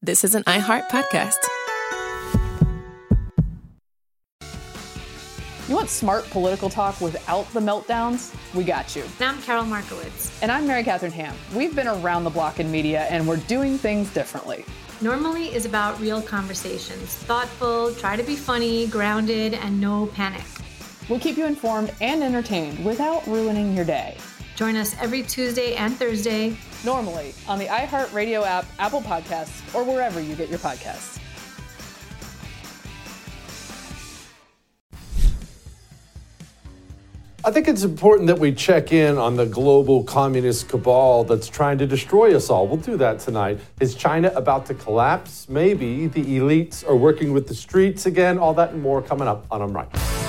This is an iHeart podcast. You want smart political talk without the meltdowns? We got you. And I'm Carol Markowitz. And I'm Mary Catherine Ham. We've been around the block in media, and we're doing things differently. Normally is about real conversations. Thoughtful, try to be funny, grounded, and no panic. We'll keep you informed and entertained without ruining your day. Join us every Tuesday and Thursday. Normally on the iHeartRadio app, Apple Podcasts, or wherever you get your podcasts. I think it's important that we check in on the global communist cabal that's trying to destroy us all. We'll do that tonight. Is China about to collapse? Maybe. The elites are working with the streets again. All that and more coming up on I'm Right.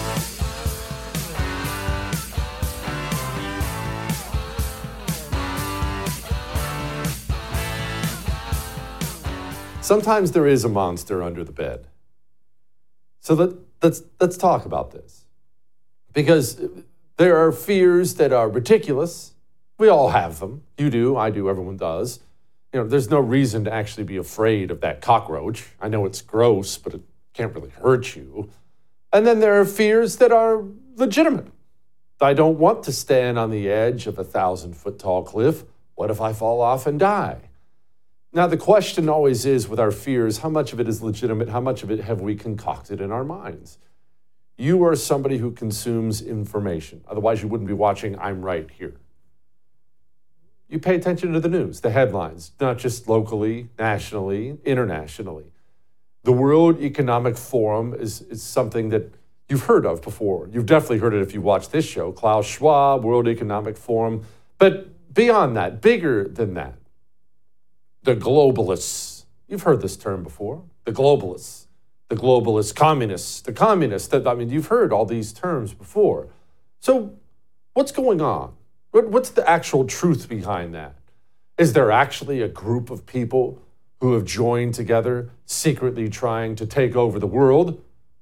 Sometimes there is a monster under the bed. So let's talk about this. Because there are fears that are ridiculous. We all have them. You do, I do, everyone does. You know, there's no reason to actually be afraid of that cockroach. I know it's gross, but it can't really hurt you. And then there are fears that are legitimate. I don't want to stand on the edge of a 1,000-foot-tall cliff. What if I fall off and die? Now, the question always is with our fears, how much of it is legitimate? How much of it have we concocted in our minds? You are somebody who consumes information. Otherwise, you wouldn't be watching I'm Right here. You pay attention to the news, the headlines, not just locally, nationally, internationally. The World Economic Forum is something that you've heard of before. You've definitely heard it if you watch this show, Klaus Schwab, World Economic Forum. But beyond that, bigger than that, the globalists. You've heard this term before, the globalists. The globalist communists, the communists. You've heard all these terms before. So what's going on? What's the actual truth behind that? Is there actually a group of people who have joined together, secretly trying to take over the world?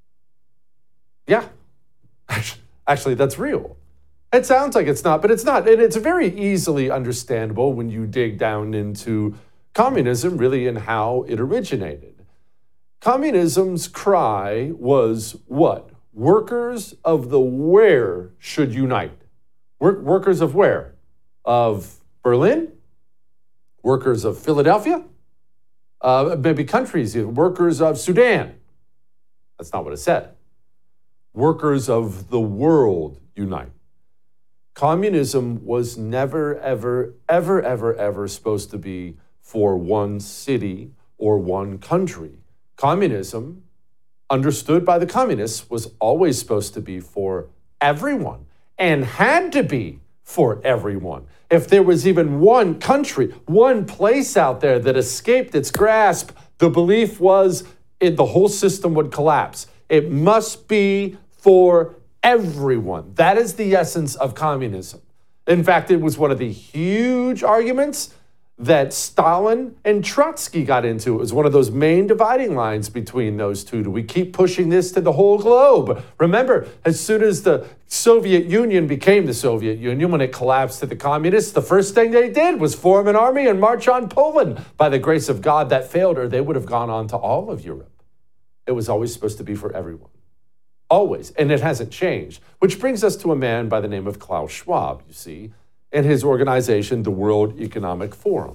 Yeah, actually, that's real. It sounds like it's not, but it's not. And it's very easily understandable when you dig down into communism, really, and how it originated. Communism's cry was what? Workers of the where should unite. Workers of where? Of Berlin? Workers of Philadelphia? Maybe countries, workers of Sudan. That's not what it said. Workers of the world unite. Communism was never, ever, ever, ever, ever supposed to be for one city or one country. Communism, understood by the communists, was always supposed to be for everyone and had to be for everyone. If there was even one country, one place out there that escaped its grasp, the belief was the whole system would collapse. It must be for everyone. That is the essence of communism. In fact, it was one of the huge arguments that Stalin and Trotsky got into. It was one of those main dividing lines between those two. Do we keep pushing this to the whole globe? Remember, as soon as the Soviet Union became the Soviet Union, when it collapsed to the communists, the first thing they did was form an army and march on Poland. By the grace of God, that failed, or they would have gone on to all of Europe. It was always supposed to be for everyone. Always. And it hasn't changed. Which brings us to a man by the name of Klaus Schwab, you see, and his organization, the World Economic Forum.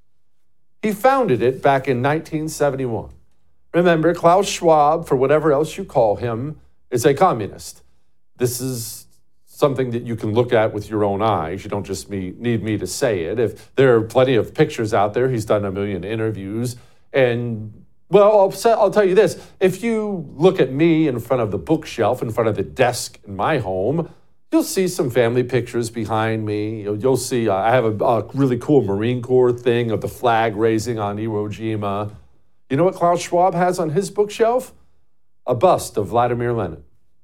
He founded it back in 1971. Remember, Klaus Schwab, for whatever else you call him, is a communist. This is something that you can look at with your own eyes. You don't just need me to say it. If there are plenty of pictures out there, he's done a million interviews. And, well, I'll tell you this. If you look at me in front of the bookshelf, in front of the desk in my home, you'll see some family pictures behind me. You'll see I have a really cool Marine Corps thing of the flag raising on Iwo Jima. You know what Klaus Schwab has on his bookshelf? A bust of Vladimir Lenin.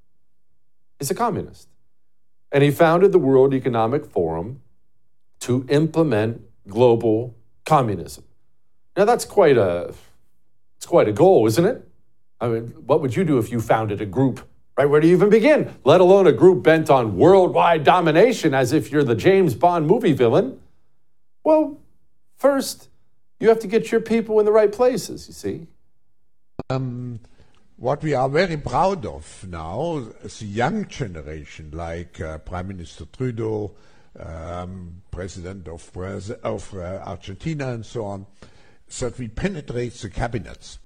He's a communist. And he founded the World Economic Forum to implement global communism. Now that's quite a goal, isn't it? I mean, what would you do if you founded a group? Right, where do you even begin? Let alone a group bent on worldwide domination as if you're the James Bond movie villain. Well, first, You have to get your people in the right places, you see. What we are very proud of now, the young generation, like Prime Minister Trudeau, President of Argentina and so on, that we penetrate the cabinets.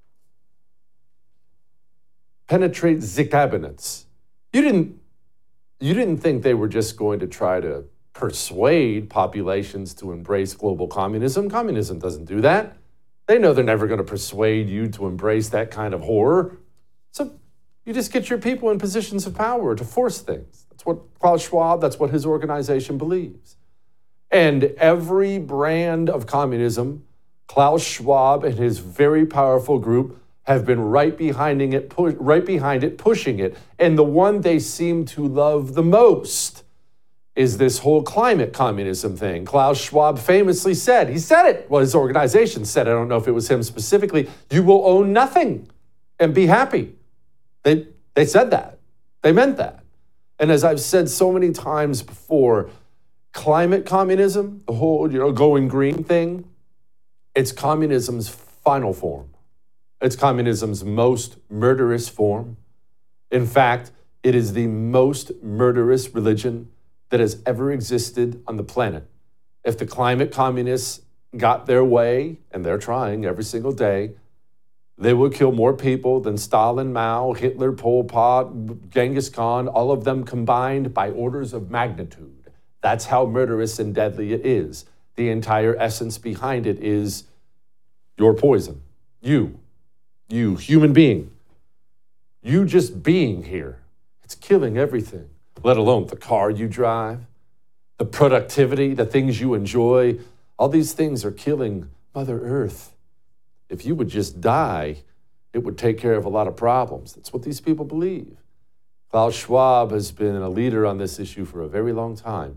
Penetrate the cabinets. You didn't think they were just going to try to persuade populations to embrace global communism. Communism doesn't do that. They know they're never going to persuade you to embrace that kind of horror. So you just get your people in positions of power to force things. That's what Klaus Schwab, that's what his organization believes. And every brand of communism, Klaus Schwab and his very powerful group have been right behind it, pushing it. And the one they seem to love the most is this whole climate communism thing. Klaus Schwab famously said, his organization said, I don't know if it was him specifically, you will own nothing and be happy. They said that. They meant that. And as I've said so many times before, climate communism, the whole going green thing, it's communism's final form. It's communism's most murderous form. In fact, it is the most murderous religion that has ever existed on the planet. If the climate communists got their way, and they're trying every single day, they would kill more people than Stalin, Mao, Hitler, Pol Pot, Genghis Khan, all of them combined by orders of magnitude. That's how murderous and deadly it is. The entire essence behind it is your poison. You, human being. You just being here. It's killing everything, let alone the car you drive, the productivity, the things you enjoy. All these things are killing Mother Earth. If you would just die, it would take care of a lot of problems. That's what these people believe. Klaus Schwab has been a leader on this issue for a very long time.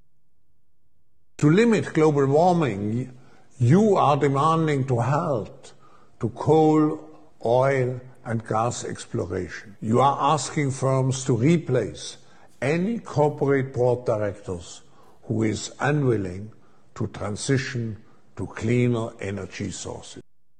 To limit global warming, you are demanding to halt to coal, oil, and gas exploration. You are asking firms to replace any corporate board directors who is unwilling to transition to cleaner energy sources.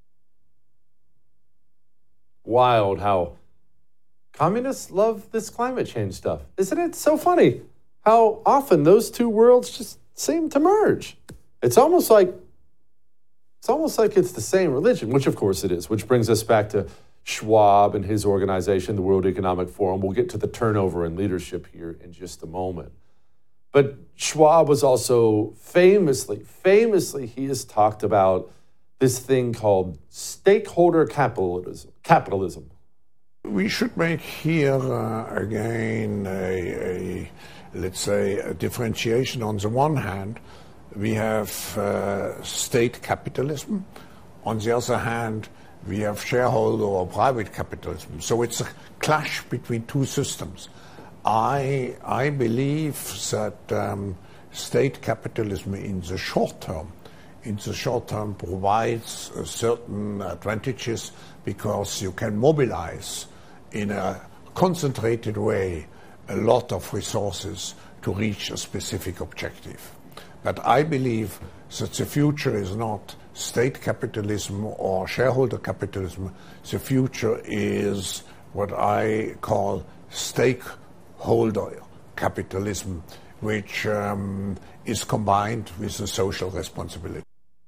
Wild how communists love this climate change stuff. Isn't it so funny how often those two worlds just seem to merge? It's almost like it's the same religion, which of course it is, which brings us back to Schwab and his organization, the World Economic Forum. We'll get to the turnover in leadership here in just a moment. But Schwab was also famously, he has talked about this thing called stakeholder capitalism. We should make here again let's say a differentiation. On the one hand, we have state capitalism. On the other hand, we have shareholder or private capitalism. So it's a clash between two systems. I believe that state capitalism in the short term provides certain advantages because you can mobilize in a concentrated way a lot of resources to reach a specific objective. But I believe that the future is not state capitalism or shareholder capitalism. The future is what I call stakeholder capitalism, which is combined with the social responsibility.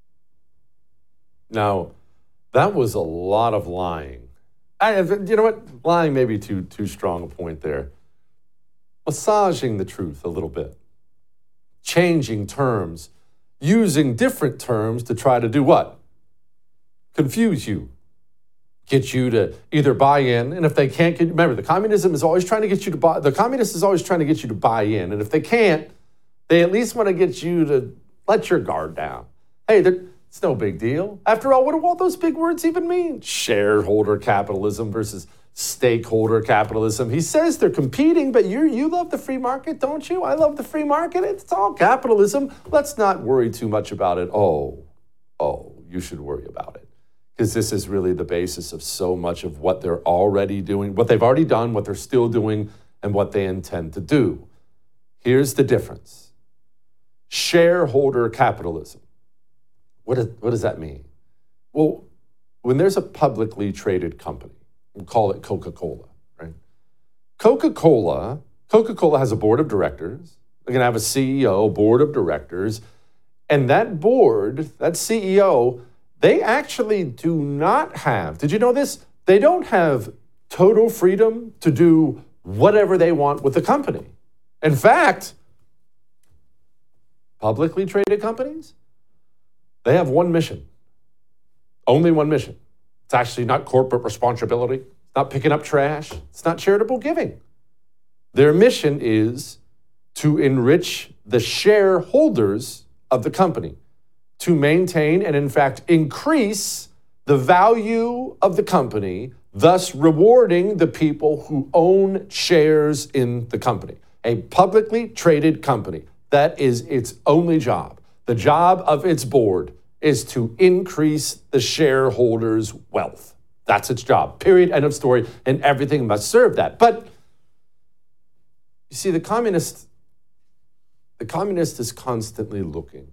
Now, that was a lot of lying. You know what? Lying may be too strong a point there. Massaging the truth a little bit. Changing terms. Using different terms to try to do what? Confuse you. Get you to either buy in, and if they can't remember, the communism is always trying to get you to buy, the communist is always trying to get you to buy in, and if they can't, they at least want to get you to let your guard down. Hey, it's no big deal. After all, what do all those big words even mean? Shareholder capitalism versus stakeholder capitalism. He says they're competing, but you love the free market, don't you? I love the free market. It's all capitalism. Let's not worry too much about it. Oh, you should worry about it. Because this is really the basis of so much of what they're already doing, what they've already done, what they're still doing, and what they intend to do. Here's the difference. Shareholder capitalism. What does that mean? Well, when there's a publicly traded company, we'll call it Coca-Cola, right? Coca-Cola has a board of directors. They're going to have a CEO, board of directors. And that board, that CEO, they actually do not have, did you know this? They don't have total freedom to do whatever they want with the company. In fact, publicly traded companies, they have one mission. Only one mission. It's actually not corporate responsibility. It's not picking up trash. It's not charitable giving. Their mission is to enrich the shareholders of the company, to maintain and in fact increase the value of the company, thus rewarding the people who own shares in the company. A publicly traded company, that is its only job. The job of its board is to increase the shareholders' wealth. That's its job, period, end of story, and everything must serve that. But you see, the communist is constantly looking.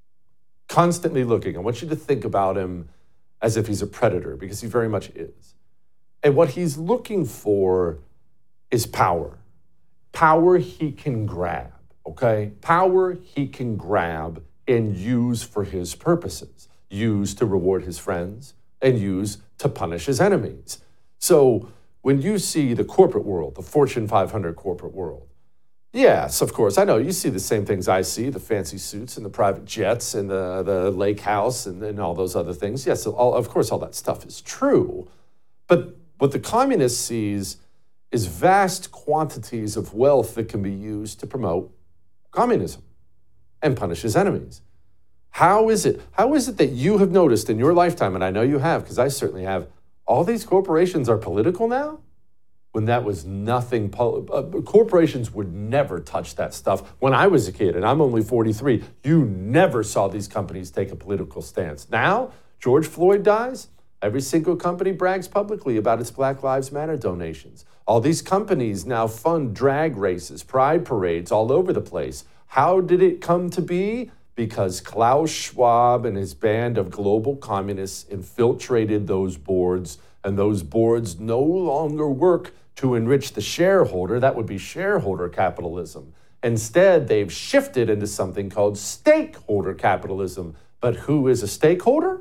I want you to think about him as if he's a predator, because he very much is. And what he's looking for is power. Power he can grab, okay? Power he can grab and use for his purposes, use to reward his friends, and use to punish his enemies. So when you see the corporate world, the Fortune 500 corporate world, yes, of course, I know you see the same things I see, the fancy suits and the private jets and the lake house and all those other things. Yes, of course, all that stuff is true. But what the communist sees is vast quantities of wealth that can be used to promote communism and punish his enemies. How is it that you have noticed in your lifetime, and I know you have, because I certainly have, all these corporations are political now? When that was nothing, corporations would never touch that stuff. When I was a kid, and I'm only 43, you never saw these companies take a political stance. Now, George Floyd dies, every single company brags publicly about its Black Lives Matter donations. All these companies now fund drag races, pride parades all over the place. How did it come to be? Because Klaus Schwab and his band of global communists infiltrated those boards, and those boards no longer work to enrich the shareholder. That would be shareholder capitalism. Instead, they've shifted into something called stakeholder capitalism. But who is a stakeholder?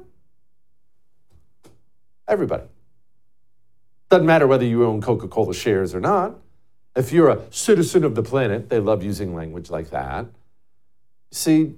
Everybody. Doesn't matter whether you own Coca-Cola shares or not. If you're a citizen of the planet, they love using language like that. See,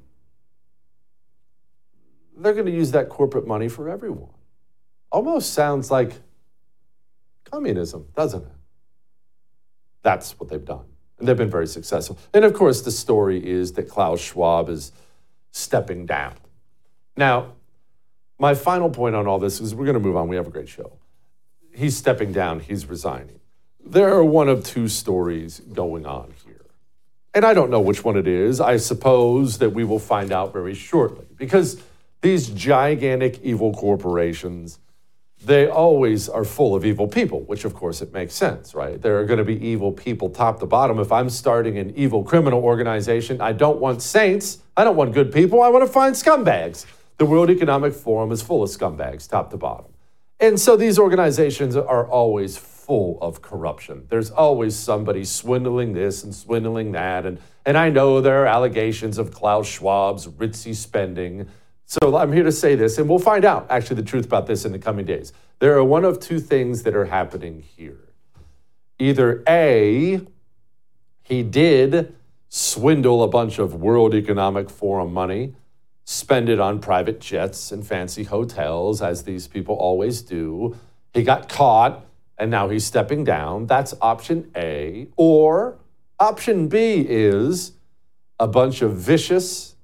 they're going to use that corporate money for everyone. Almost sounds like communism, doesn't it? That's what they've done. And they've been very successful. And of course, the story is that Klaus Schwab is stepping down. Now, my final point on all this is we're going to move on. We have a great show. He's stepping down. He's resigning. There are one of two stories going on here. And I don't know which one it is. I suppose that we will find out very shortly, because these gigantic evil corporations, they always are full of evil people, which of course it makes sense, right? There are going to be evil people top to bottom. If I'm starting an evil criminal organization, I don't want saints. I don't want good people. I want to find scumbags. The World Economic Forum is full of scumbags top to bottom. And so these organizations are always full of corruption. There's always somebody swindling this and swindling that. And I know there are allegations of Klaus Schwab's ritzy spending. So I'm here to say this, and we'll find out actually the truth about this in the coming days. There are one of two things that are happening here. Either A, he did swindle a bunch of World Economic Forum money, spend it on private jets and fancy hotels, as these people always do. He got caught, and now he's stepping down. That's option A. Or option B is a bunch of vicious,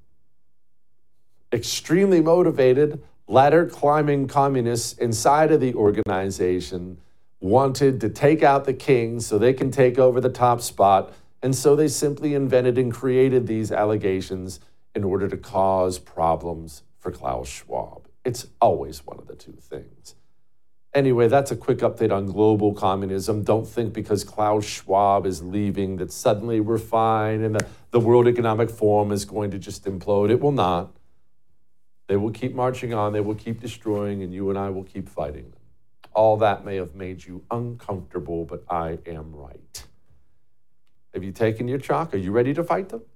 extremely motivated, ladder-climbing communists inside of the organization wanted to take out the king so they can take over the top spot, and so they simply invented and created these allegations in order to cause problems for Klaus Schwab. It's always one of the two things. Anyway, that's a quick update on global communism. Don't think because Klaus Schwab is leaving that suddenly we're fine and the World Economic Forum is going to just implode. It will not. They will keep marching on. They will keep destroying, and you and I will keep fighting them. All that may have made you uncomfortable, but I am right. Have you taken your chalk? Are you ready to fight them?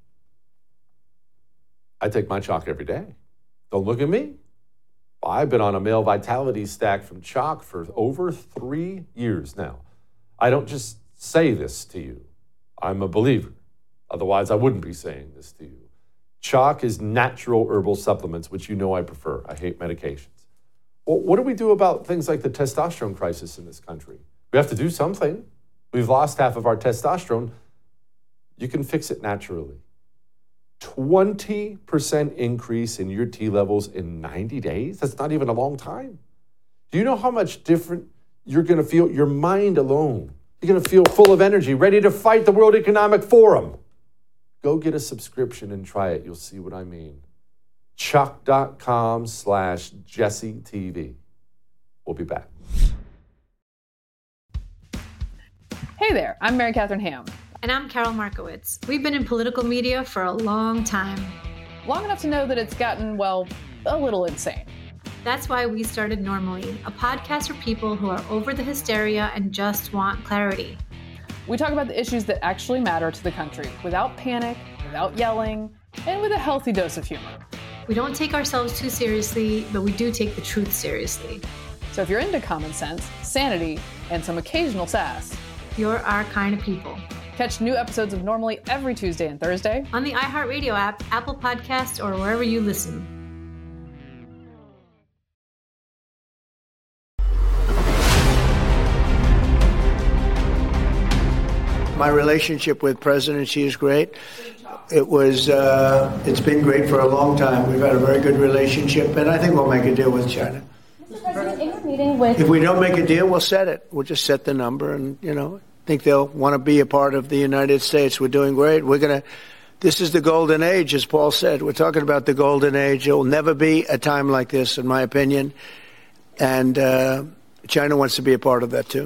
I take my chalk every day. Don't look at me. I've been on a male vitality stack from chalk for over 3 years now. I don't just say this to you. I'm a believer. Otherwise, I wouldn't be saying this to you. Chalk is natural herbal supplements, which you know I prefer. I hate medications. Well, what do we do about things like the testosterone crisis in this country? We have to do something. We've lost half of our testosterone. You can fix it naturally. 20% increase in your T levels in 90 days? That's not even a long time. Do you know how much different you're going to feel? Your mind alone. You're going to feel full of energy, ready to fight the World Economic Forum. Go get a subscription and try it. You'll see what I mean. Chuck.com/JesseTV. We'll be back. Hey there, I'm Mary Catherine Ham. And I'm Carol Markowitz. We've been in political media for a long time. Long enough to know that it's gotten, well, a little insane. That's why we started Normally, a podcast for people who are over the hysteria and just want clarity. We talk about the issues that actually matter to the country without panic, without yelling, and with a healthy dose of humor. We don't take ourselves too seriously, but we do take the truth seriously. So if you're into common sense, sanity, and some occasional sass, you're our kind of people. Catch new episodes of Normally every Tuesday and Thursday on the iHeartRadio app, Apple Podcasts, or wherever you listen. My relationship with President Xi is great. It's been great for a long time. We've had a very good relationship, and I think we'll make a deal with China. If we don't make a deal, we'll set it. We'll just set the number, and I think they'll want to be a part of the United States. We're doing great. This is the golden age, as Paul said. We're talking about the golden age. There will never be a time like this, in my opinion. And China wants to be a part of that, too.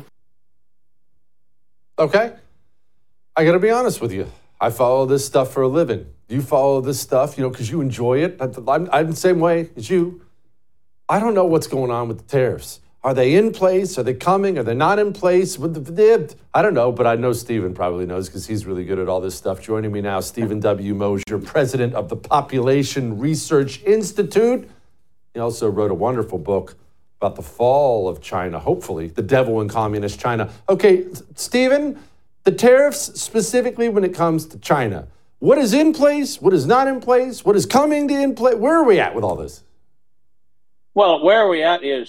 Okay. I got to be honest with you. I follow this stuff for a living. You follow this stuff, because you enjoy it. I'm the same way as you. I don't know what's going on with the tariffs. Are they in place? Are they coming? Are they not in place? I don't know, but I know Stephen probably knows because he's really good at all this stuff. Joining me now, Stephen W. Mosher, president of the Population Research Institute. He also wrote a wonderful book about the fall of China, hopefully, the devil in communist China. Okay, Stephen, the tariffs specifically when it comes to China. What is in place? What is not in place? What is coming to in place? Where are we at with all this? Well, where we at is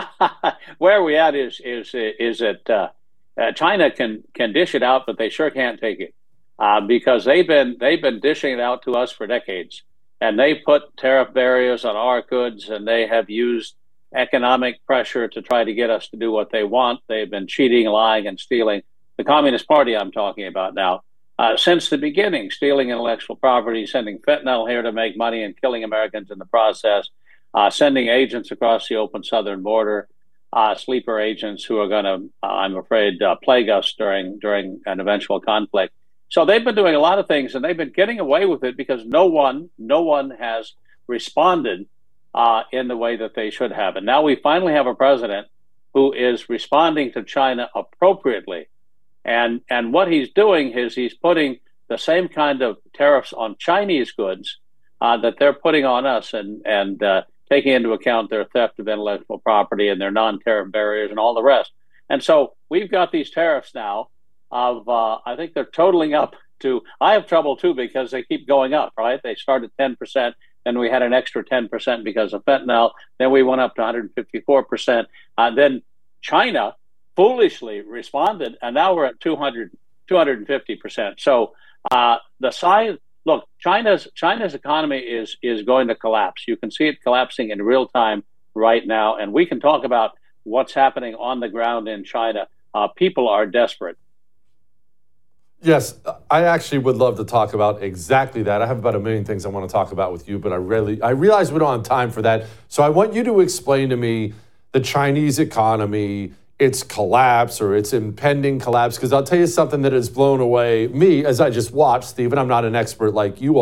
that China can dish it out, but they sure can't take it because they've been dishing it out to us for decades, and they put tariff barriers on our goods, and they have used economic pressure to try to get us to do what they want. They've been cheating, lying, and stealing. The Communist Party I'm talking about now, since the beginning, stealing intellectual property, sending fentanyl here to make money and killing Americans in the process. Sending agents across the open southern border, sleeper agents who are going to, I'm afraid, plague us during an eventual conflict. So they've been doing a lot of things, and they've been getting away with it because no one has responded in the way that they should have. And now we finally have a president who is responding to China appropriately. And what he's doing is he's putting the same kind of tariffs on Chinese goods that they're putting on us, and taking into account their theft of intellectual property and their non-tariff barriers and all the rest. And so we've got these tariffs now of, I think they're totaling up to, I have trouble too because they keep going up, right? They started 10%, then we had an extra 10% because of fentanyl, then we went up to 154%. Then China foolishly responded, and now we're at 250%. So the size, look, China's economy is going to collapse. You can see it collapsing in real time right now, and we can talk about what's happening on the ground in China. People are desperate. Yes, I actually would love to talk about exactly that. I have about a million things I want to talk about with you, but I realize we don't have time for that. So I want you to explain to me the Chinese economy, its collapse or its impending collapse, because I'll tell you something that has blown away me as I just watched, Stephen. I'm not an expert like you are.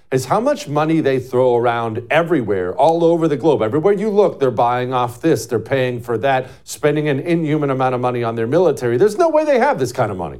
is how much money they throw around everywhere, all over the globe. Everywhere you look, they're buying off this, they're paying for that, spending an inhuman amount of money on their military. There's no way they have this kind of money.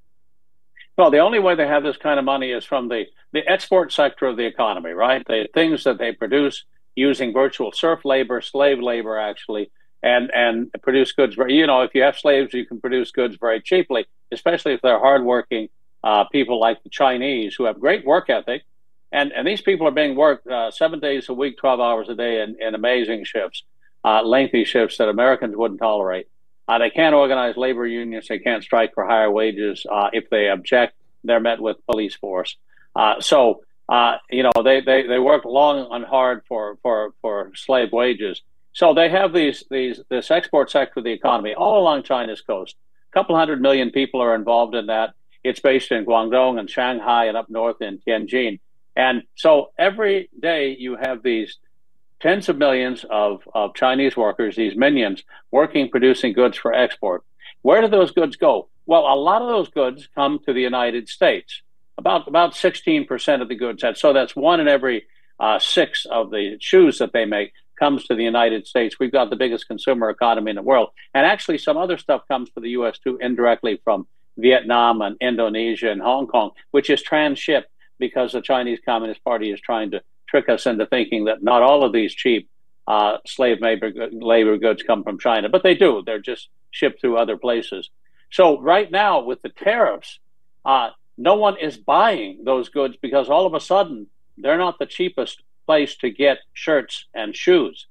Well, the only way they have this kind of money is from the export sector of the economy, right? The things that they produce using virtual serf labor, slave labor, actually, and produce goods. You know, if you have slaves, you can produce goods very cheaply, especially if they're hardworking people like the Chinese who have great work ethic. And these people are being worked 7 days a week, 12 hours a day in amazing shifts, lengthy shifts that Americans wouldn't tolerate. They can't organize labor unions. They can't strike for higher wages. If they object, they're met with police force. So you know, they work long and hard for slave wages. So they have this export sector of the economy all along China's coast. A couple 100 million people are involved in that. It's based in Guangdong and Shanghai and up north in Tianjin. And so every day you have these tens of millions of Chinese workers, these minions, working, producing goods for export. Where do those goods go? Well, a lot of those goods come to the United States. About 16% of the goods. So that's 1 in every 6 of the shoes that they make comes to the United States. We've got the biggest consumer economy in the world. And actually some other stuff comes to the U.S. too, indirectly from Vietnam and Indonesia and Hong Kong, which is transshipped because the Chinese Communist Party is trying to trick us into thinking that not all of these cheap slave labor goods come from China, but they do. They're just shipped through other places. So right now with the tariffs, no one is buying those goods because all of a sudden they're not the cheapest place to get shirts and shoes.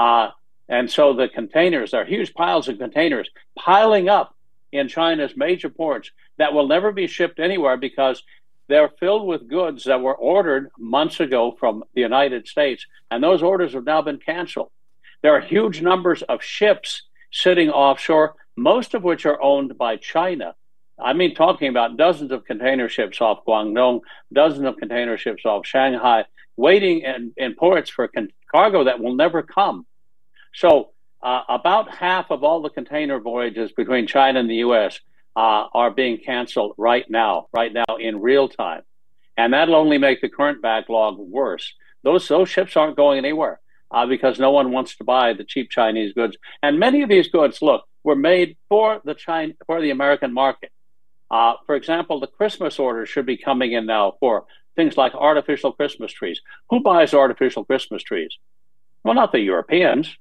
And so the containers, there are huge piles of containers piling up in China's major ports that will never be shipped anywhere because they're filled with goods that were ordered months ago from the United States, and those orders have now been canceled. There are huge numbers of ships sitting offshore, most of which are owned by China. I mean, talking about dozens of container ships off Guangdong, dozens of container ships off Shanghai, waiting in ports for cargo that will never come. So about half of all the container voyages between China and the U.S. Are being canceled right now in real time. And that'll only make the current backlog worse. Those ships aren't going anywhere because no one wants to buy the cheap Chinese goods. And many of these goods, look, were made for the American market. For example, the Christmas orders should be coming in now for things like artificial Christmas trees. Who buys artificial Christmas trees? Well, not the Europeans,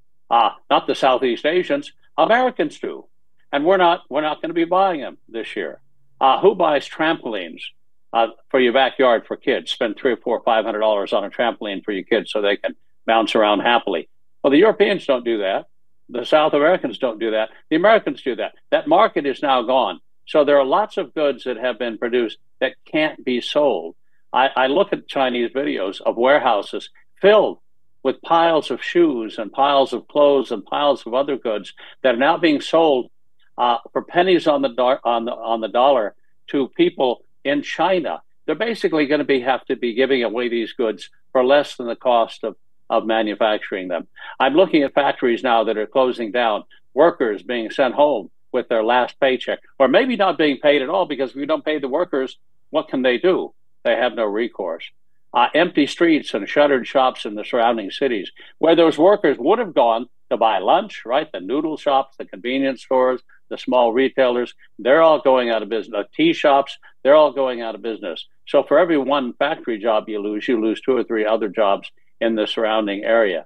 not the Southeast Asians. Americans do. And we're not going to be buying them this year. Who buys trampolines for your backyard for kids? Spend $300 or $500 on a trampoline for your kids so they can bounce around happily. Well, the Europeans don't do that. The South Americans don't do that. The Americans do that. That market is now gone. So there are lots of goods that have been produced that can't be sold. I look at Chinese videos of warehouses filled with piles of shoes and piles of clothes and piles of other goods that are now being sold for pennies on the dollar to people in China. They're basically going to have to be giving away these goods for less than the cost of manufacturing them. I'm looking at factories now that are closing down, workers being sent home with their last paycheck, or maybe not being paid at all, because if you don't pay the workers, what can they do? They have no recourse. Empty streets and shuttered shops in the surrounding cities where those workers would have gone to buy lunch, right? The noodle shops, the convenience stores, the small retailers, they're all going out of business. The tea shops, they're all going out of business. So for every one factory job you lose 2 or 3 other jobs in the surrounding area.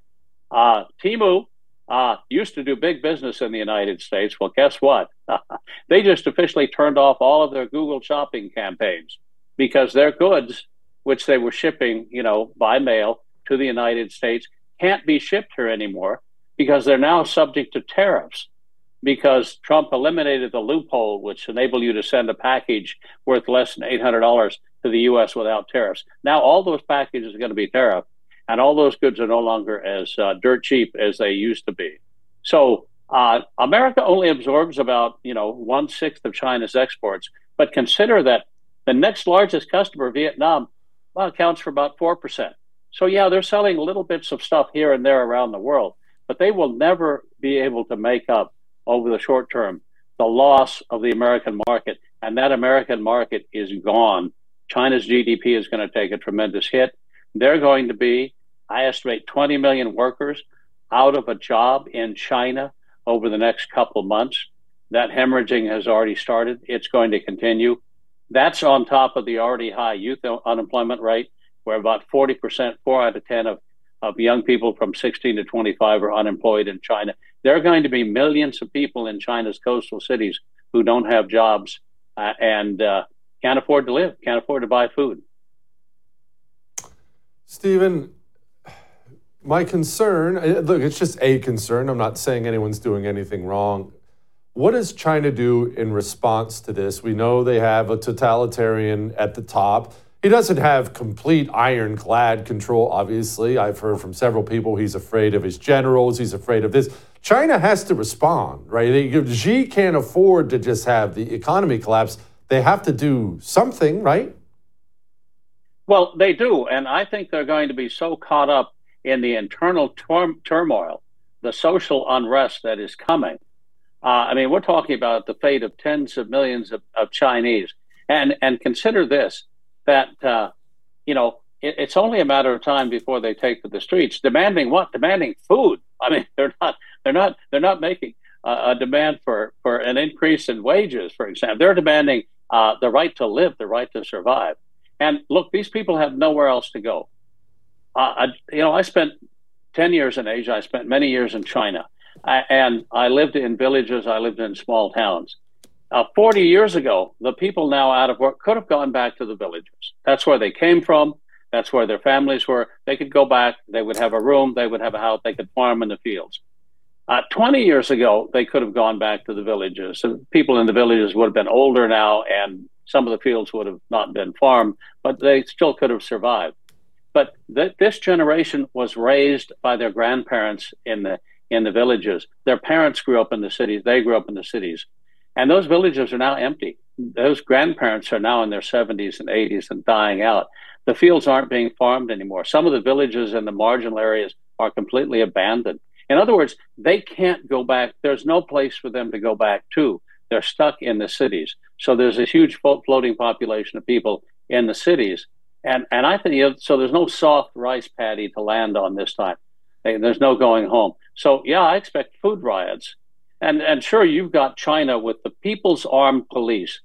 Temu used to do big business in the United States. Well, guess what? They just officially turned off all of their Google shopping campaigns because their goods, which they were shipping, by mail to the United States, can't be shipped here anymore because they're now subject to tariffs, because Trump eliminated the loophole which enabled you to send a package worth less than $800 to the U.S. without tariffs. Now all those packages are going to be tariffed, and all those goods are no longer as dirt cheap as they used to be. So America only absorbs about 1/6 of China's exports, but consider that the next largest customer, Vietnam, accounts for about 4%. So yeah, they're selling little bits of stuff here and there around the world, but they will never be able to make up over the short term the loss of the American market. And that American market is gone China's GDP is going to take a tremendous hit. They're going to be, I estimate, 20 million workers out of a job in China over the next couple of months. That hemorrhaging has already started. It's going to continue. That's on top of the already high youth unemployment rate, where about 40%, 4 out of 10 of young people from 16 to 25 are unemployed in China. There are going to be millions of people in China's coastal cities who don't have jobs and can't afford to live, can't afford to buy food. Stephen, my concern, look, it's just a concern. I'm not saying anyone's doing anything wrong. What does China do in response to this? We know they have a totalitarian at the top. He doesn't have complete ironclad control, obviously. I've heard from several people he's afraid of his generals, he's afraid of this. China has to respond, right? Xi can't afford to just have the economy collapse. They have to do something, right? Well, they do, and I think they're going to be so caught up in the internal turmoil, the social unrest that is coming. I mean, we're talking about the fate of tens of millions of Chinese. And consider this, that, it's only a matter of time before they take to the streets. Demanding what? Demanding food. I mean, they're not making a demand for an increase in wages, for example. They're demanding the right to live, the right to survive. And look, these people have nowhere else to go. I spent 10 years in Asia. I spent many years in China. And I lived in villages. I lived in small towns. 40 years ago, the people now out of work could have gone back to the villages. That's where they came from. That's where their families were. They could go back. They would have a room. They would have a house. They could farm in the fields. 20 years ago, they could have gone back to the villages. So people in the villages would have been older now, and some of the fields would have not been farmed, but they still could have survived. But this generation was raised by their grandparents in the villages. Their parents grew up in the cities. They grew up in the cities. And those villages are now empty. Those grandparents are now in their 70s and 80s and dying out. The fields aren't being farmed anymore. Some of the villages in the marginal areas are completely abandoned. In other words, they can't go back. There's no place for them to go back to. They're stuck in the cities. So there's a huge floating population of people in the cities. And I think, so there's no soft rice paddy to land on this time. There's no going home. So, yeah, I expect food riots. And sure, you've got China with the People's Armed Police,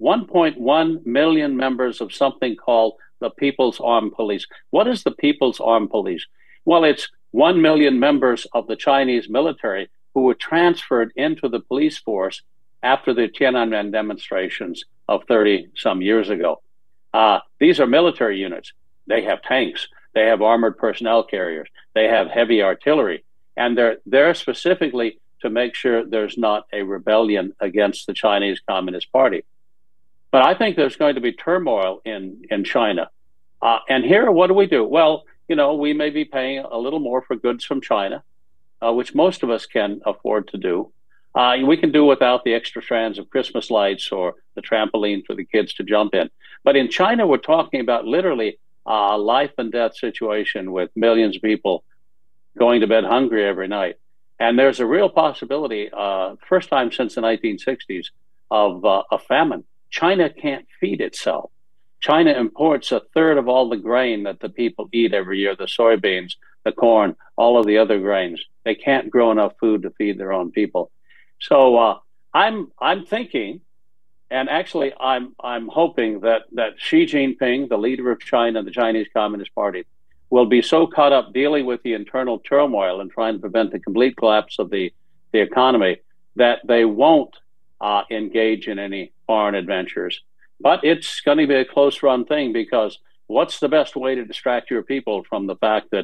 1.1 million members of something called the People's Armed Police. What is the People's Armed Police? Well, it's 1 million members of the Chinese military who were transferred into the police force after the Tiananmen demonstrations of 30-some years ago. These are military units. They have tanks. They have armored personnel carriers. They have heavy artillery. And they're there specifically to make sure there's not a rebellion against the Chinese Communist Party. But I think there's going to be turmoil in China. And here, what do? Well, we may be paying a little more for goods from China, which most of us can afford to do. We can do without the extra strands of Christmas lights or the trampoline for the kids to jump in. But in China, we're talking about literally a life and death situation with millions of people going to bed hungry every night. And there's a real possibility, first time since the 1960s, of a famine. China can't feed itself. China imports a third of all the grain that the people eat every year, the soybeans, the corn, all of the other grains. They can't grow enough food to feed their own people. So I'm thinking, and actually I'm hoping that Xi Jinping, the leader of China, the Chinese Communist Party, will be so caught up dealing with the internal turmoil and trying to prevent the complete collapse of the economy that they won't engage in any foreign adventures. But it's going to be a close-run thing, because what's the best way to distract your people from the fact that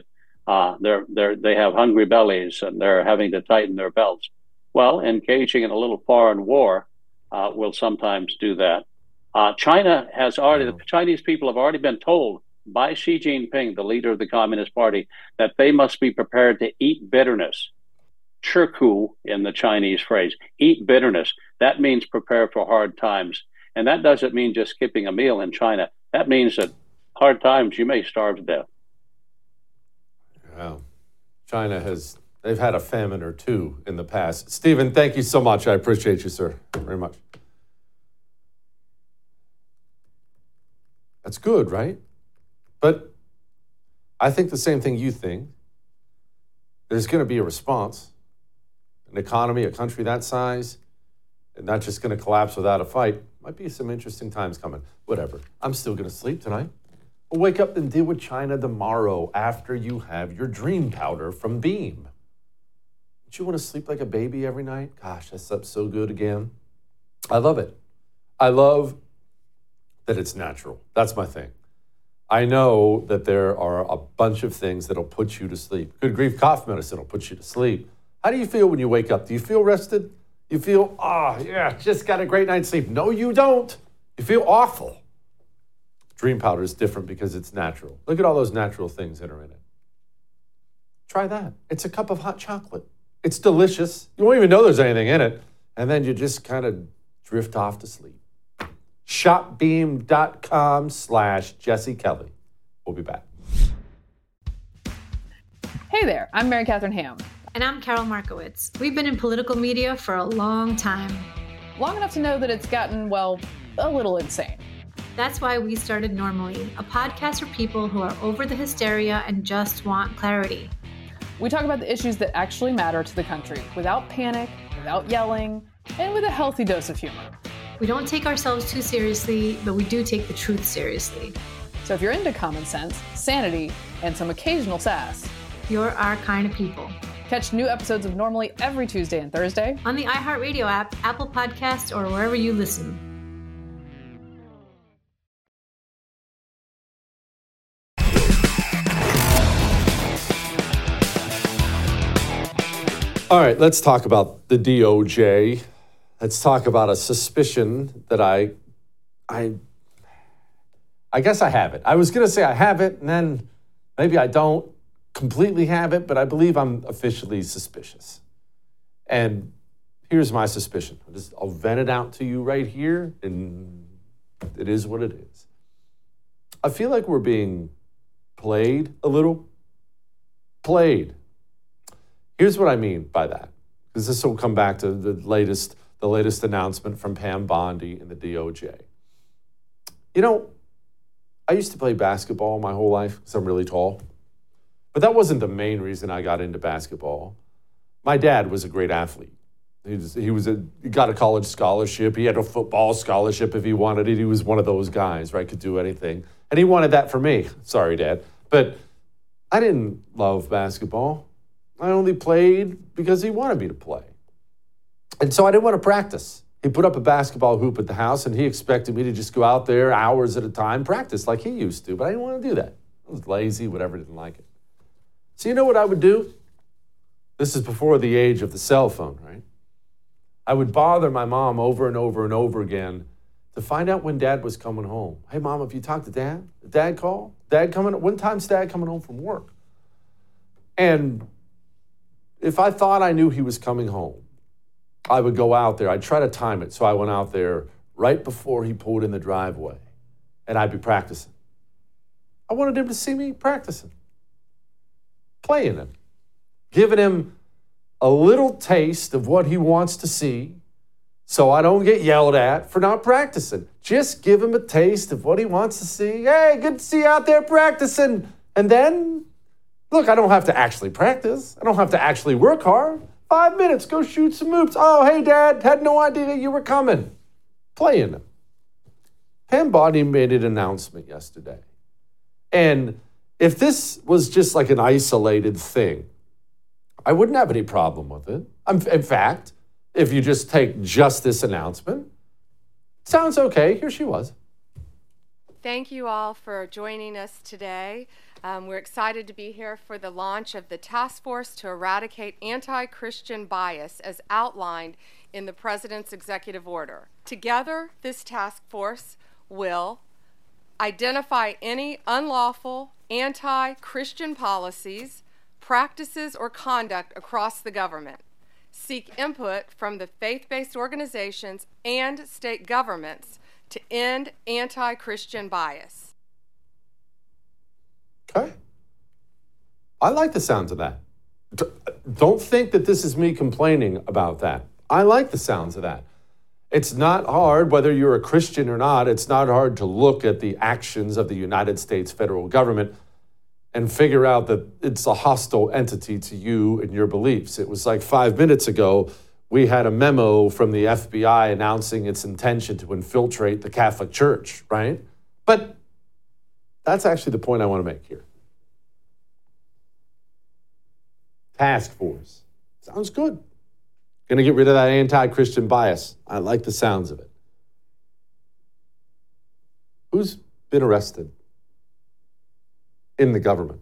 they have hungry bellies and they're having to tighten their belts? Well, engaging in a little foreign war will sometimes do that. China has already, the Chinese people have already been told by Xi Jinping, the leader of the Communist Party, that they must be prepared to eat bitterness. 吃苦 in the Chinese phrase, eat bitterness. That means prepare for hard times. And that doesn't mean just skipping a meal in China. That means that hard times, you may starve to death. Yeah. China they've had a famine or two in the past. Stephen, thank you so much. I appreciate you, sir, very much. That's good, right? But I think the same thing you think. There's going to be a response. An economy, a country that size, and not just going to collapse without a fight. Might be some interesting times coming. Whatever. I'm still going to sleep tonight. I'll wake up and deal with China tomorrow after you have your dream powder from Beam. Don't you want to sleep like a baby every night? Gosh, I slept so good again. I love it. I love that it's natural. That's my thing. I know that there are a bunch of things that'll put you to sleep. Good grief, cough medicine will put you to sleep. How do you feel when you wake up? Do you feel rested? You feel, just got a great night's sleep. No, you don't. You feel awful. Dream powder is different because it's natural. Look at all those natural things that are in it. Try that. It's a cup of hot chocolate. It's delicious. You won't even know there's anything in it. And then you just kind of drift off to sleep. Shopbeam.com/Jesse Kelly. We'll be back. Hey there, I'm Mary Catherine Ham. And I'm Carol Markowitz. We've been in political media for a long time. Long enough to know that it's gotten, well, a little insane. That's why we started Normally, a podcast for people who are over the hysteria and just want clarity. We talk about the issues that actually matter to the country without panic, without yelling, and with a healthy dose of humor. We don't take ourselves too seriously, but we do take the truth seriously. So if you're into common sense, sanity, and some occasional sass, you're our kind of people. Catch new episodes of Normally every Tuesday and Thursday on the iHeartRadio app, Apple Podcasts, or wherever you listen. All right, let's talk about the DOJ. Let's talk about a suspicion that I guess I have it. I was going to say I have it, and then maybe I don't completely have it, but I believe I'm officially suspicious. And here's my suspicion. I'll vent it out to you right here, and it is what it is. I feel like we're being played a little. Played. Here's what I mean by that, because this will come back to the latest announcement from Pam Bondi in the DOJ. You know, I used to play basketball my whole life because I'm really tall. But that wasn't the main reason I got into basketball. My dad was a great athlete. He got a college scholarship. He had a football scholarship if he wanted it. He was one of those guys, right? Could do anything. And he wanted that for me. Sorry, Dad. But I didn't love basketball. I only played because he wanted me to play. And so I didn't want to practice. He put up a basketball hoop at the house, and he expected me to just go out there hours at a time, practice like he used to. But I didn't want to do that. I was lazy, whatever, didn't like it. So you know what I would do? This is before the age of the cell phone, right? I would bother my mom over and over and over again to find out when Dad was coming home. Hey, Mom, have you talked to Dad? Did Dad call? When time's Dad coming home from work? And if I thought I knew he was coming home, I would go out there. I'd try to time it. So I went out there right before he pulled in the driveway, and I'd be practicing. I wanted him to see me practicing, playing him, giving him a little taste of what he wants to see so I don't get yelled at for not practicing. Just give him a taste of what he wants to see. Hey, good to see you out there practicing. And then, look, I don't have to actually practice. I don't have to actually work hard. 5 minutes, go shoot some hoops. Oh, hey, Dad, had no idea you were coming. Playing them. Pam Bondi made an announcement yesterday. And if this was just like an isolated thing, I wouldn't have any problem with it. In fact, if you just take just this announcement, sounds okay. Here she was. Thank you all for joining us today. We're excited to be here for the launch of the Task Force to Eradicate Anti-Christian Bias as outlined in the President's Executive Order. Together, this task force will identify any unlawful anti-Christian policies, practices, or conduct across the government, seek input from the faith-based organizations and state governments to end anti-Christian bias. Okay. I like the sounds of that. Don't think that this is me complaining about that. I like the sounds of that. It's not hard, whether you're a Christian or not, it's not hard to look at the actions of the United States federal government and figure out that it's a hostile entity to you and your beliefs. It was like 5 minutes ago, we had a memo from the FBI announcing its intention to infiltrate the Catholic Church, right? But that's actually the point I want to make here. Task force. Sounds good. Going to get rid of that anti-Christian bias. I like the sounds of it. Who's been arrested in the government?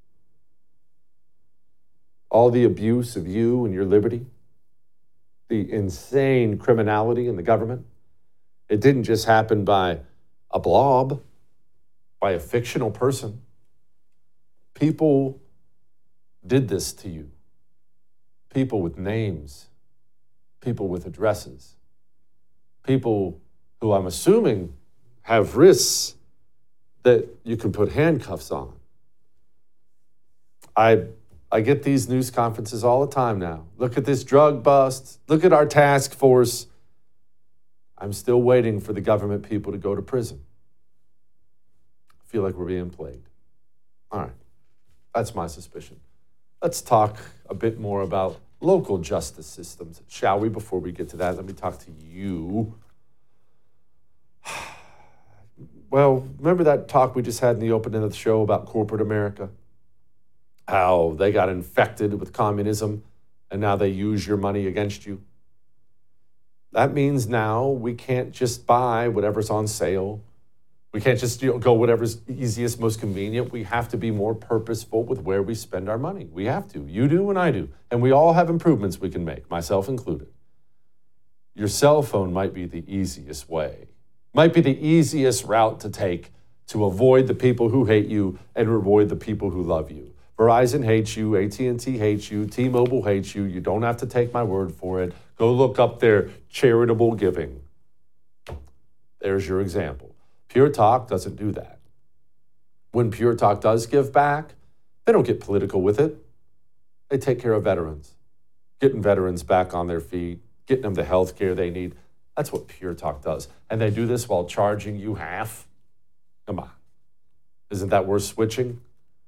All the abuse of you and your liberty, the insane criminality in the government. It didn't just happen by a blob, by a fictional person. People did this to you. People with names, people with addresses, people who I'm assuming have wrists that you can put handcuffs on. I get these news conferences all the time now. Look at this drug bust. Look at our task force. I'm still waiting for the government people to go to prison. I feel like we're being played. All right, that's my suspicion. Let's talk a bit more about local justice systems, shall we? Before we get to that, let me talk to you. Well, remember that talk we just had in the opening of the show about corporate America? How they got infected with communism and now they use your money against you? That means now we can't just buy whatever's on sale. We can't just go whatever's easiest, most convenient. We have to be more purposeful with where we spend our money. We have to. You do and I do. And we all have improvements we can make, myself included. Your cell phone might be the easiest way, might be the easiest route to take to avoid the people who hate you and reward the people who love you. Verizon hates you, AT&T hates you, T-Mobile hates you. You don't have to take my word for it. Go look up their charitable giving. There's your example. Pure Talk doesn't do that. When Pure Talk does give back, they don't get political with it. They take care of veterans, getting veterans back on their feet, getting them the health care they need. That's what Pure Talk does. And they do this while charging you half. Come on. Isn't that worth switching?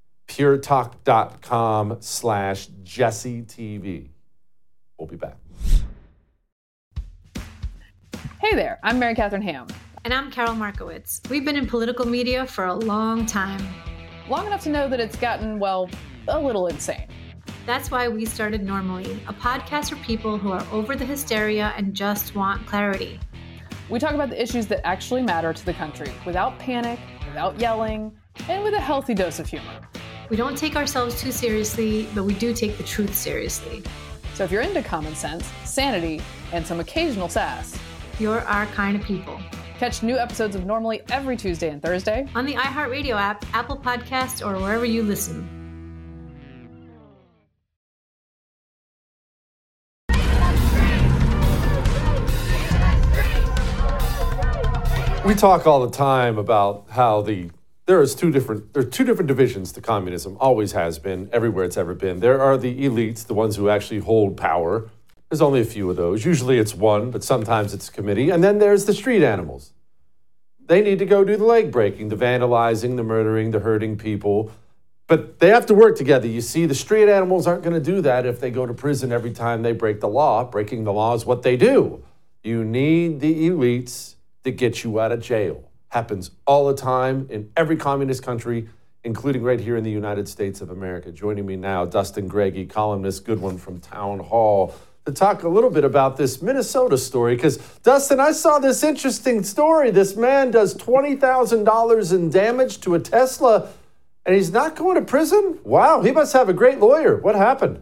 puretalk.com/JesseTV. We'll be back. Hey there, I'm Mary Catherine Ham. And I'm Carol Markowitz. We've been in political media for a long time. Long enough to know that it's gotten, well, a little insane. That's why we started Normally, a podcast for people who are over the hysteria and just want clarity. We talk about the issues that actually matter to the country without panic, without yelling, and with a healthy dose of humor. We don't take ourselves too seriously, but we do take the truth seriously. So if you're into common sense, sanity, and some occasional sass, you're our kind of people. Catch new episodes of Normally every Tuesday and Thursday on the iHeartRadio app, Apple Podcasts, or wherever you listen. We talk all the time about how there are two different divisions to communism, always has been, everywhere it's ever been. There are the elites, the ones who actually hold power. There's only a few of those. Usually it's one, but sometimes it's a committee. And then there's the street animals. They need to go do the leg breaking, the vandalizing, the murdering, the hurting people. But they have to work together. You see, the street animals aren't going to do that if they go to prison every time they break the law. Breaking the law is what they do. You need the elites to get you out of jail. Happens all the time in every communist country, including right here in the United States of America. Joining me now, Dustin Greggy, columnist, good one from Town Hall, to talk a little bit about this Minnesota story. Because, Dustin, I saw this interesting story. This man does $20,000 in damage to a Tesla, and he's not going to prison? Wow, he must have a great lawyer. What happened?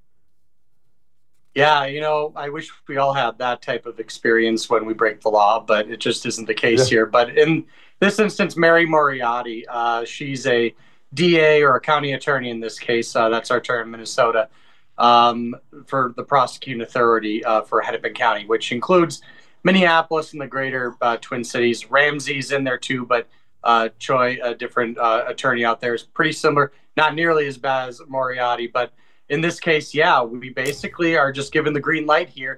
Yeah, I wish we all had that type of experience when we break the law, but it just isn't the case here. But in this instance, Mary Moriarty, she's a DA or a county attorney in this case. That's our term in Minnesota, for the prosecuting authority for Hennepin County, which includes Minneapolis and the greater Twin Cities. Ramsey's in there too, but Choi, a different attorney out there, is pretty similar. Not nearly as bad as Moriarty, but in this case, yeah, we basically are just given the green light here.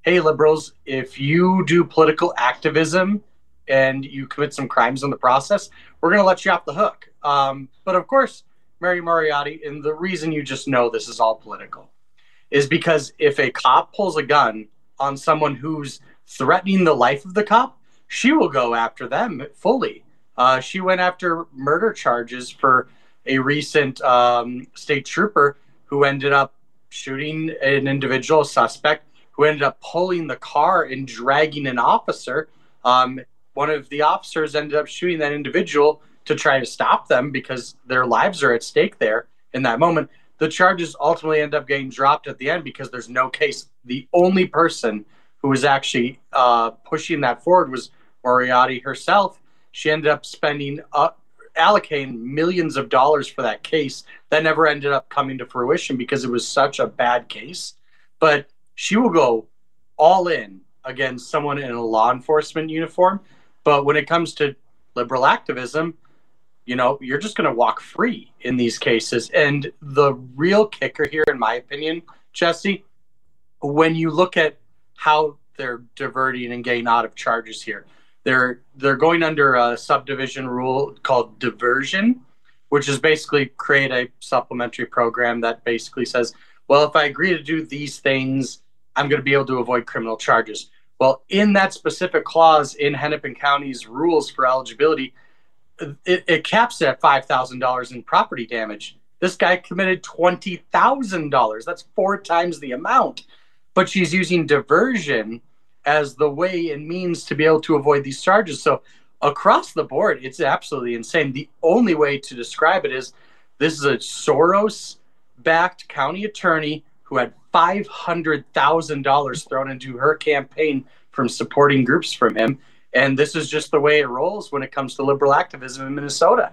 hey, liberals, if you do political activism and you commit some crimes in the process, we're going to let you off the hook. But of course, Mary Moriarty, and the reason you just know this is all political, is because if a cop pulls a gun on someone who's threatening the life of the cop, she will go after them fully. She went after murder charges for a recent state trooper who ended up shooting an individual, a suspect, who ended up pulling the car and dragging an officer. One of the officers ended up shooting that individual to try to stop them because their lives are at stake there in that moment. The charges ultimately end up getting dropped at the end because there's no case. The only person who was actually pushing that forward was Moriarty herself. She ended up allocating millions of dollars for that case that never ended up coming to fruition because it was such a bad case. But she will go all in against someone in a law enforcement uniform. But when it comes to liberal activism, you know, you're just going to walk free in these cases. And the real kicker here, in my opinion, Jesse, when you look at how they're diverting and getting out of charges here, they're going under a subdivision rule called diversion, which is basically create a supplementary program that basically says, well, if I agree to do these things, I'm going to be able to avoid criminal charges. Well, in that specific clause in Hennepin County's rules for eligibility, it caps it at $5,000 in property damage. This guy committed $20,000. That's 4 times the amount. But she's using diversion as the way and means to be able to avoid these charges. So across the board, it's absolutely insane. The only way to describe it is this is a Soros-backed county attorney who had $500,000 thrown into her campaign from supporting groups from him. And this is just the way it rolls when it comes to liberal activism in Minnesota.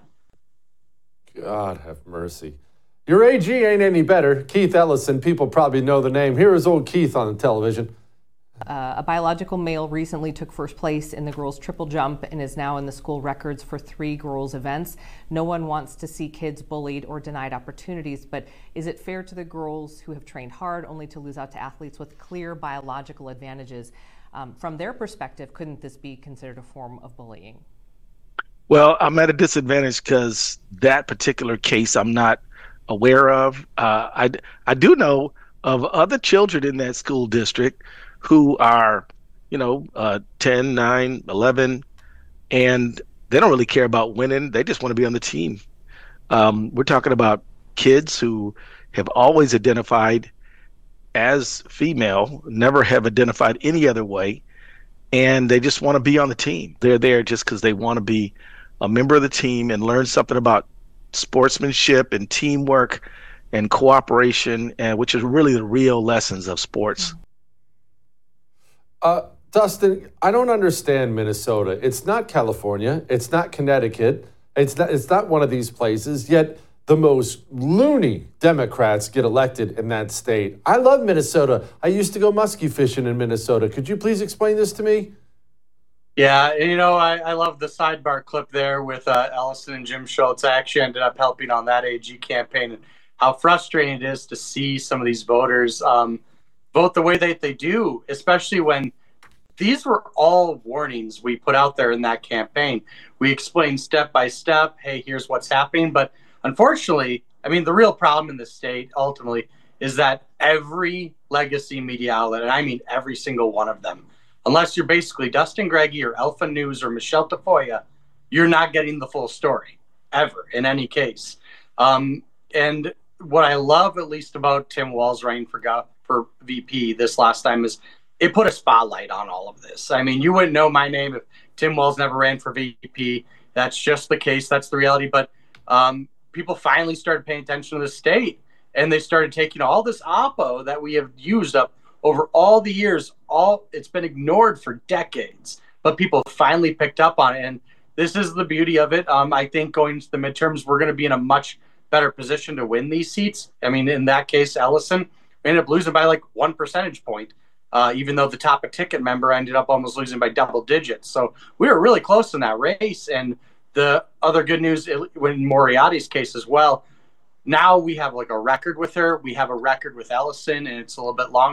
God have mercy. Your AG ain't any better. Keith Ellison, people probably know the name. Here is old Keith on television. A biological male recently took first place in the girls' triple jump and is now in the school records for 3 girls' events. No one wants to see kids bullied or denied opportunities, but is it fair to the girls who have trained hard only to lose out to athletes with clear biological advantages? From their perspective, couldn't this be considered a form of bullying? Well, I'm at a disadvantage because that particular case I'm not aware of. I do know of other children in that school district who are, 10, 9, 11, and they don't really care about winning. They just want to be on the team. We're talking about kids who have always identified as female, never have identified any other way, and they just want to be on the team. They're there just because they want to be a member of the team and learn something about sportsmanship and teamwork and cooperation, which is really the real lessons of sports. Dustin, I don't understand Minnesota. It's not California. It's not Connecticut. It's not one of these places, yet the most loony Democrats get elected in that state. I love Minnesota. I used to go muskie fishing in Minnesota. Could you please explain this to me? Yeah, I love the sidebar clip there with Ellison and Jim Schultz. I actually ended up helping on that AG campaign, and how frustrating it is to see some of these voters vote the way that they do, especially when these were all warnings we put out there in that campaign. We explained step by step, hey, here's what's happening. But unfortunately, the real problem in the state ultimately is that every legacy media outlet, and I mean every single one of them, unless you're basically Dustin Greggy or Alpha News or Michelle Tafoya, you're not getting the full story ever in any case. And what I love at least about Tim Walz running for VP this last time is it put a spotlight on all of this. You wouldn't know my name if Tim Walz never ran for VP. That's just the case. That's the reality. But people finally started paying attention to the state, and they started taking all this oppo that we have used up over all the years. It's been ignored for decades, but people finally picked up on it. And this is the beauty of it. I think going to the midterms, we're going to be in a much better position to win these seats. In that case, Ellison ended up losing by like 1 percentage point, even though the top ticket member ended up almost losing by double digits. So we were really close in that race. And the other good news in Moriarty's case as well, now we have like a record with her. We have a record with Ellison, and it's a little bit longer.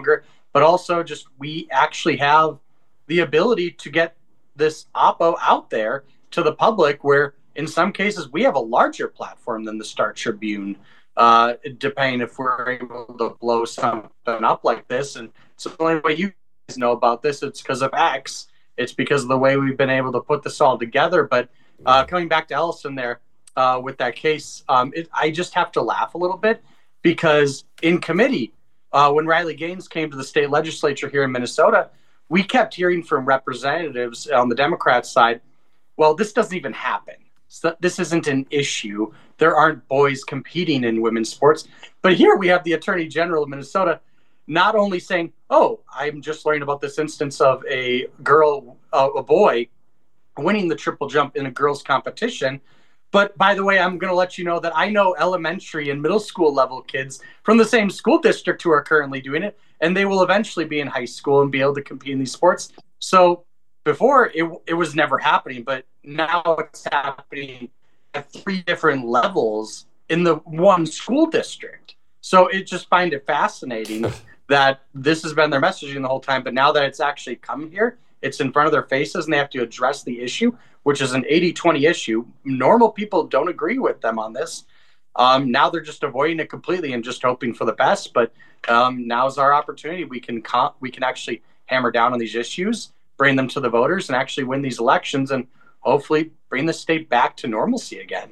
but also just we actually have the ability to get this oppo out there to the public, where in some cases we have a larger platform than the Star Tribune, depending if we're able to blow something up like this. And so the only way you guys know about this, it's because of X. It's because of the way we've been able to put this all together. But coming back to Ellison there with that case, I just have to laugh a little bit, because in committee, when Riley Gaines came to the state legislature here in Minnesota, we kept hearing from representatives on the Democrat side, well, this doesn't even happen. So this isn't an issue. There aren't boys competing in women's sports. But here we have the Attorney General of Minnesota not only saying, oh, I'm just learning about this instance of a boy winning the triple jump in a girls' competition, but by the way, I'm going to let you know that I know elementary and middle school level kids from the same school district who are currently doing it, and they will eventually be in high school and be able to compete in these sports. So before, it was never happening, but now it's happening at 3 different levels in the one school district. So it just find it fascinating that this has been their messaging the whole time, but now that it's actually come here, it's in front of their faces and they have to address the issue, which is an 80-20 issue. Normal people don't agree with them on this. Now they're just avoiding it completely and just hoping for the best. But now's our opportunity. We can actually hammer down on these issues, bring them to the voters, and actually win these elections and hopefully bring the state back to normalcy again.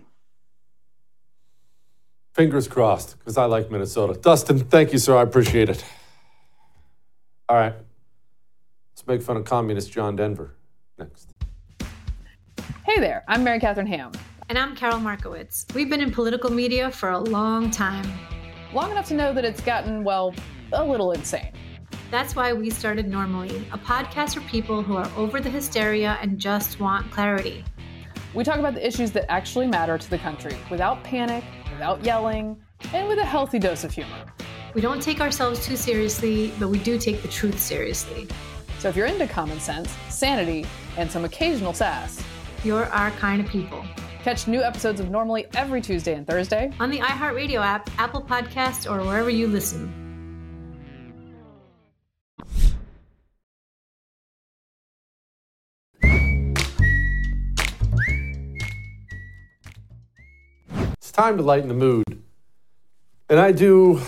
Fingers crossed, because I like Minnesota. Dustin, thank you, sir. I appreciate it. All right. Let's make fun of communist John Denver next. Hey there, I'm Mary Catherine Ham. And I'm Carol Markowitz. We've been in political media for a long time. Long enough to know that it's gotten, well, a little insane. That's why we started Normally, a podcast for people who are over the hysteria and just want clarity. We talk about the issues that actually matter to the country without panic, without yelling, and with a healthy dose of humor. We don't take ourselves too seriously, but we do take the truth seriously. So if you're into common sense, sanity, and some occasional sass, you're our kind of people. Catch new episodes of Normally every Tuesday and Thursday on the iHeartRadio app, Apple Podcasts, or wherever you listen. It's time to lighten the mood. And I do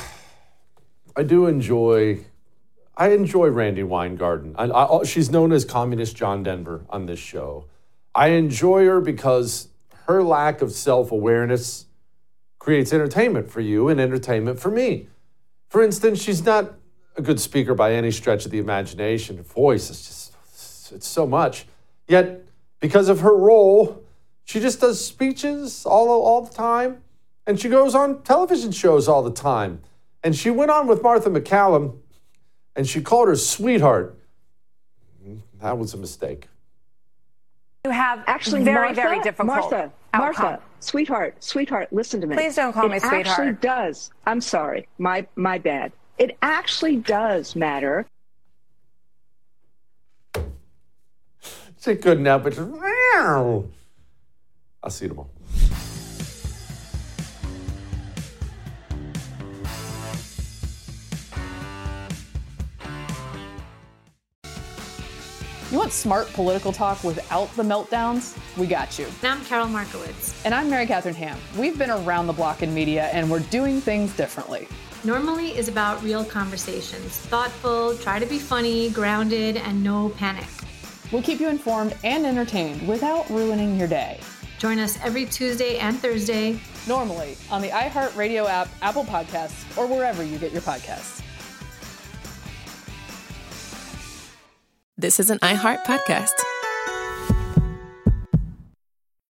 enjoy Randi Weingarten. She's known as Communist John Denver on this show. I enjoy her because her lack of self-awareness creates entertainment for you and entertainment for me. For instance, she's not a good speaker by any stretch of the imagination. Her voice is just, it's so much. Yet, because of her role, she just does speeches all the time, and she goes on television shows all the time. And she went on with Martha McCallum, and she called her sweetheart. That was a mistake. You have actually very difficult Martha, sweetheart, listen to me. Please don't call me sweetheart. It actually does. I'm sorry. My bad. It actually does matter. She couldn't help it. I'll see you tomorrow. You want smart political talk without the meltdowns? We got you. And I'm Carol Markowitz. And I'm Mary Catherine Ham. We've been around the block in media, and we're doing things differently. Normally is about real conversations. Thoughtful, try to be funny, grounded, and no panic. We'll keep you informed and entertained without ruining your day. Join us every Tuesday and Thursday. Normally on the iHeartRadio app, Apple Podcasts, or wherever you get your podcasts. This is an iHeart podcast.